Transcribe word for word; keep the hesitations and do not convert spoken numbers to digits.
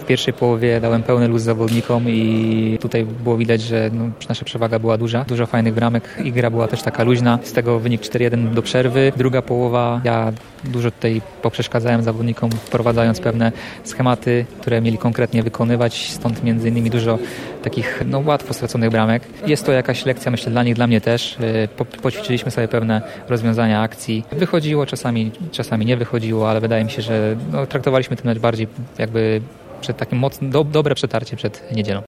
W pierwszej połowie dałem pełny luz zawodnikom i tutaj było widać, że no, nasza przewaga była duża. Dużo fajnych bramek i gra była też taka luźna. Z tego wynik cztery jeden do przerwy. Druga połowa, ja dużo tutaj poprzeszkadzałem zawodnikom, wprowadzając pewne schematy, które mieli konkretnie wykonywać. Stąd między innymi dużo takich no, łatwo straconych bramek. Jest to jakaś lekcja, myślę, dla nich, dla mnie też. Po, poćwiczyliśmy sobie pewne rozwiązania akcji. Wychodziło, czasami, czasami nie wychodziło, ale wydaje mi się, że no, traktowaliśmy ten mecz bardziej jakby przed takim mocnym, do, dobre przetarcie przed niedzielą.